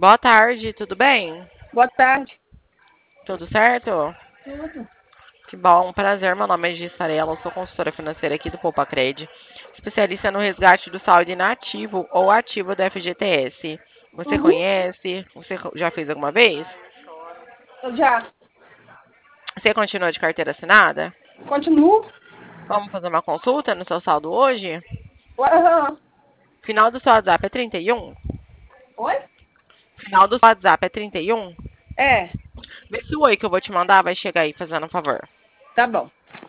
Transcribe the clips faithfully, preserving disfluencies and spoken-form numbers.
Boa tarde, tudo bem? Boa tarde. Tudo certo? Tudo. Que bom, prazer. Meu nome é Gissarela, eu sou consultora financeira aqui do Poupacred, especialista no resgate do saldo inativo ou ativo do F G T S. Você Uhum. conhece? Você já fez alguma vez? Eu já. Você continua de carteira assinada? Continuo. Vamos fazer uma consulta no seu saldo hoje? Aham. Final do seu WhatsApp é trinta e um? Oi? Final do seu WhatsApp é trinta e um? É, Vê se o oi que eu vou te mandar vai chegar aí, fazendo um favor. tá bom.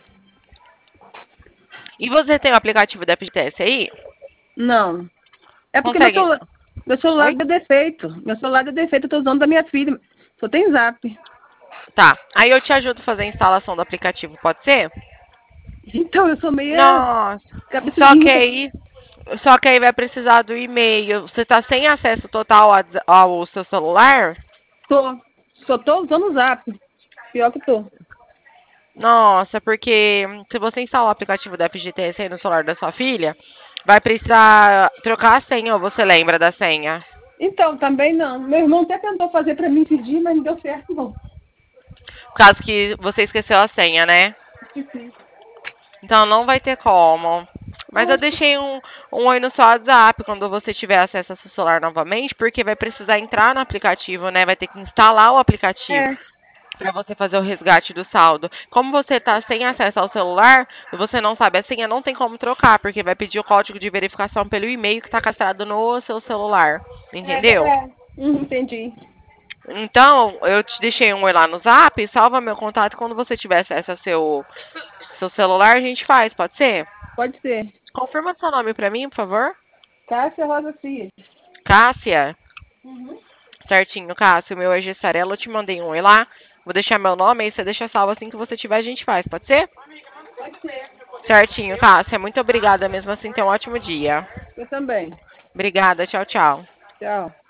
E você tem o aplicativo da F G T S aí? Não. É porque meu Consegue? celular, meu celular Oi? deu defeito. Meu celular deu defeito, eu tô usando da minha filha. Só tem zap. Tá. Aí eu te ajudo a fazer a instalação do aplicativo, pode ser? Então, eu sou meia Nossa. cabeça de Só que índio. aí, só que aí vai precisar do e-mail. Você tá sem acesso total ao ao seu celular? Tô. Só tô usando o zap. Pior que tô. Nossa, porque se você instalar o aplicativo da F G T S aí no celular da sua filha, vai precisar trocar a senha, ou você lembra da senha? Então, também não. Meu irmão até tentou fazer pra mim pedir, mas não deu certo, não. Por causa que você esqueceu a senha, né? Esqueci. Então não vai ter como. Mas eu Poxa. deixei um, um oi no seu WhatsApp quando você tiver acesso ao seu celular novamente, porque vai precisar entrar no aplicativo, né? Vai ter que instalar o aplicativo É, para você fazer o resgate do saldo. Como você está sem acesso ao celular e você não sabe a senha, não tem como trocar, porque vai pedir o código de verificação pelo e-mail que está cadastrado no seu celular. é, Entendeu? é. Uhum, entendi. Então, eu te deixei um oi lá no Zap, salva meu contato quando você tiver acesso ao seu, seu celular, a gente faz, pode ser? Pode ser. Confirma seu nome pra mim, por favor. Cássia Rosa Cia. Cássia. Uhum. Certinho, Cássia. O meu é Gessarela. Eu te mandei um oi lá. Vou deixar meu nome aí. Você deixa salvo assim que você tiver, a gente faz. Pode ser? Pode ser. Certinho, Cássia. Muito obrigada mesmo assim. Tenha um ótimo dia. Eu também. Obrigada. Tchau, tchau. Tchau.